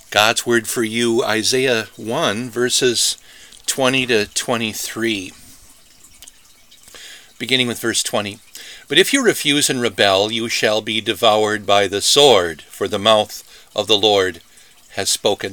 God's word for you, Isaiah 1, verses 20 to 23. Beginning with verse 20. But if you refuse and rebel, you shall be devoured by the sword, for the mouth of the Lord has spoken.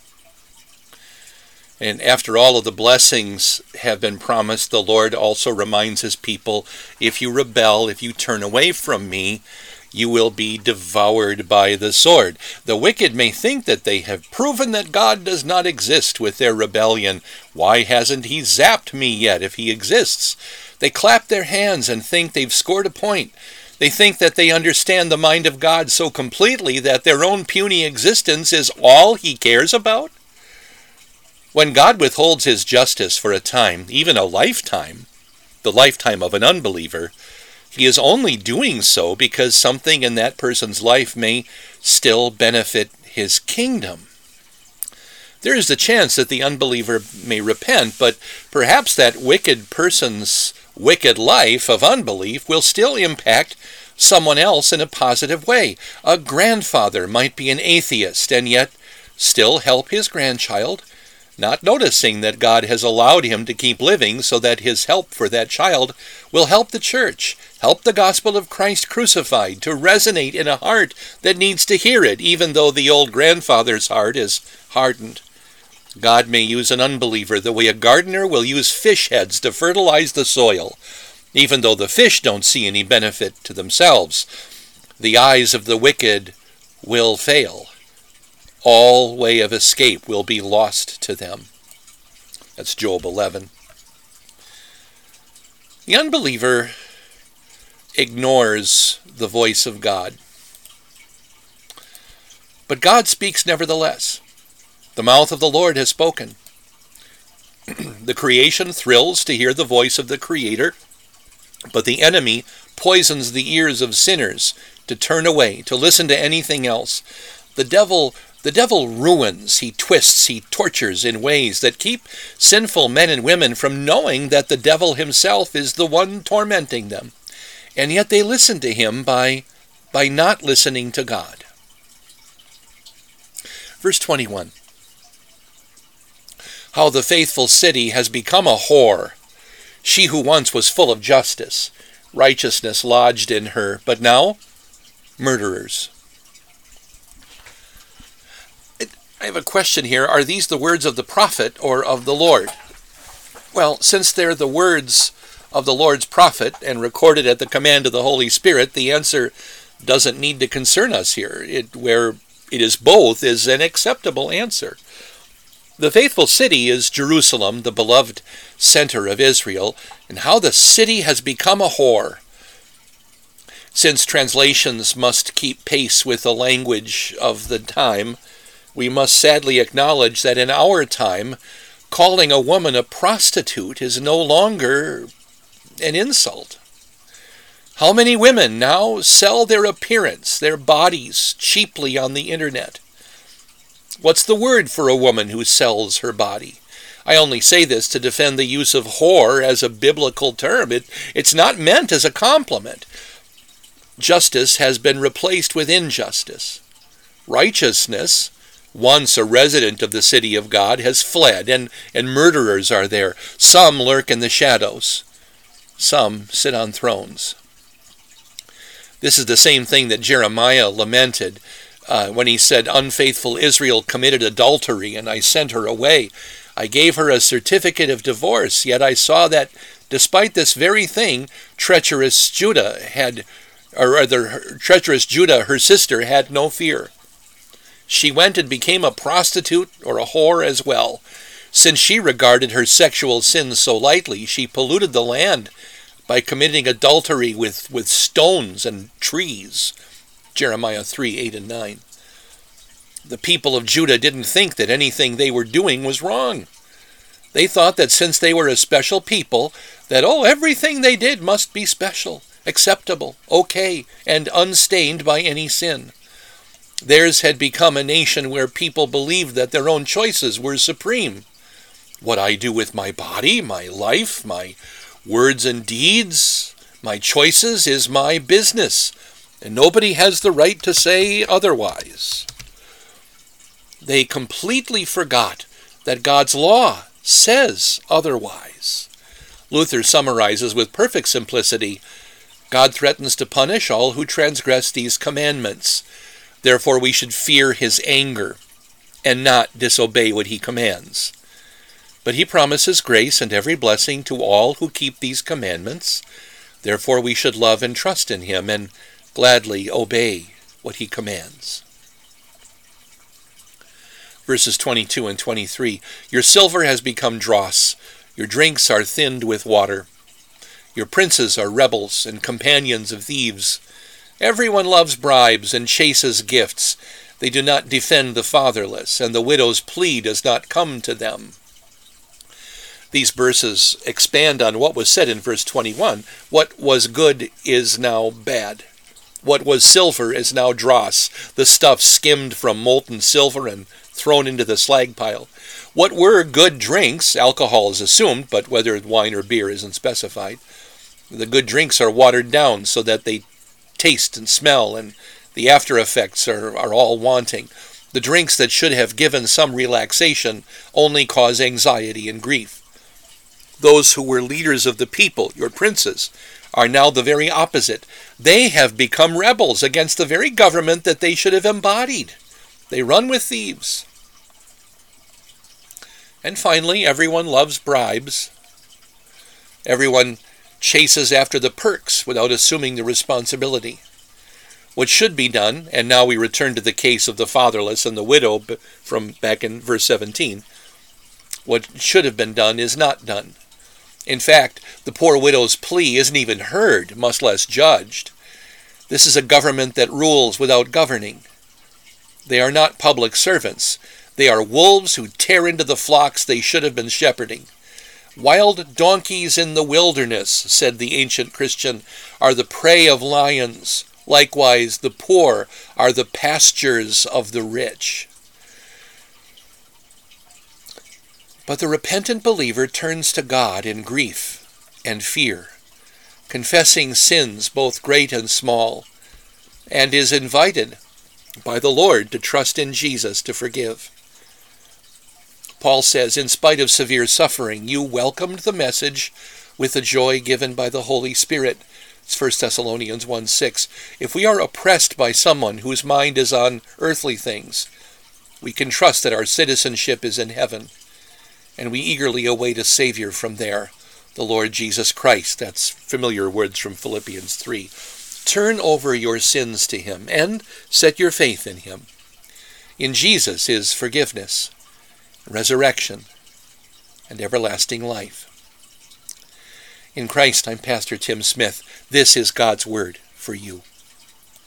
And after all of the blessings have been promised, the Lord also reminds his people, if you rebel, if you turn away from me, you will be devoured by the sword. The wicked may think that they have proven that God does not exist with their rebellion. Why hasn't he zapped me yet if he exists? They clap their hands and think they've scored a point. They think that they understand the mind of God so completely that their own puny existence is all he cares about. When God withholds his justice for a time, even a lifetime, the lifetime of an unbeliever, he is only doing so because something in that person's life may still benefit his kingdom. There is the chance that the unbeliever may repent, but perhaps that wicked person's wicked life of unbelief will still impact someone else in a positive way. A grandfather might be an atheist and yet still help his grandchild, not noticing that God has allowed him to keep living so that his help for that child will help the church, help the gospel of Christ crucified to resonate in a heart that needs to hear it, even though the old grandfather's heart is hardened. God may use an unbeliever the way a gardener will use fish heads to fertilize the soil, even though the fish don't see any benefit to themselves. The eyes of the wicked will fail. All way of escape will be lost to them. That's Job 11. The unbeliever ignores the voice of God. But God speaks nevertheless. The mouth of the Lord has spoken. The creation thrills to hear the voice of the Creator, but the enemy poisons the ears of sinners to turn away, to listen to anything else. The devil ruins, he twists, he tortures in ways that keep sinful men and women from knowing that the devil himself is the one tormenting them. And yet they listen to him by not listening to God. Verse 21. How the faithful city has become a whore, she who once was full of justice, righteousness lodged in her, but now murderers. I have a question here. Are these the words of the prophet or of the Lord? Well, since they're the words of the Lord's prophet and recorded at the command of the Holy Spirit, the answer doesn't need to concern us here. Where it is both is an acceptable answer. The faithful city is Jerusalem, the beloved center of Israel, and how the city has become a whore. Since translations must keep pace with the language of the time, we must sadly acknowledge that in our time, calling a woman a prostitute is no longer an insult. How many women now sell their appearance, their bodies, cheaply on the internet? What's the word for a woman who sells her body? I only say this to defend the use of whore as a biblical term. It's not meant as a compliment. Justice has been replaced with injustice. Righteousness, once a resident of the city of God, has fled, and murderers are there. Some lurk in the shadows. Some sit on thrones. This is the same thing that Jeremiah lamented when he said, unfaithful Israel committed adultery, and I sent her away. I gave her a certificate of divorce, yet I saw that despite this very thing, treacherous Judah, her sister, had no fear. She went and became a prostitute or a whore as well. Since she regarded her sexual sins so lightly, she polluted the land by committing adultery with stones and trees. Jeremiah 3, 8 and 9. The people of Judah didn't think that anything they were doing was wrong. They thought that since they were a special people, that everything they did must be special, acceptable, okay, and unstained by any sin. Theirs had become a nation where people believed that their own choices were supreme. What I do with my body, my life, my words and deeds, my choices is my business, and nobody has the right to say otherwise. They completely forgot that God's law says otherwise. Luther summarizes with perfect simplicity, God threatens to punish all who transgress these commandments. Therefore we should fear his anger and not disobey what he commands. But he promises grace and every blessing to all who keep these commandments. Therefore we should love and trust in him and gladly obey what he commands. Verses 22 and 23, Your silver has become dross, your drinks are thinned with water. Your princes are rebels and companions of thieves. Everyone loves bribes and chases gifts. They do not defend the fatherless, and the widow's plea does not come to them. These verses expand on what was said in verse 21. What was good is now bad. What was silver is now dross, the stuff skimmed from molten silver and thrown into the slag pile. What were good drinks, alcohol is assumed, but whether wine or beer isn't specified. The good drinks are watered down so that they taste and smell, and the after effects are all wanting. The drinks that should have given some relaxation only cause anxiety and grief. Those who were leaders of the people, your princes, are now the very opposite. They have become rebels against the very government that they should have embodied. They run with thieves. And finally, everyone loves bribes. Everyone chases after the perks without assuming the responsibility. What should be done, and now we return to the case of the fatherless and the widow from back in verse 17, what should have been done is not done. In fact, the poor widow's plea isn't even heard, much less judged. This is a government that rules without governing. They are not public servants. They are wolves who tear into the flocks they should have been shepherding. Wild donkeys in the wilderness, said the ancient Christian, are the prey of lions. Likewise, the poor are the pastures of the rich. But the repentant believer turns to God in grief and fear, confessing sins both great and small, and is invited by the Lord to trust in Jesus to forgive. Paul says, in spite of severe suffering, you welcomed the message with the joy given by the Holy Spirit. It's 1 Thessalonians 1:6. If we are oppressed by someone whose mind is on earthly things, we can trust that our citizenship is in heaven, and we eagerly await a Savior from there, the Lord Jesus Christ. That's familiar words from Philippians 3. Turn over your sins to him and set your faith in him. In Jesus is forgiveness, resurrection, and everlasting life. In Christ, I'm Pastor Tim Smith. This is God's Word for you.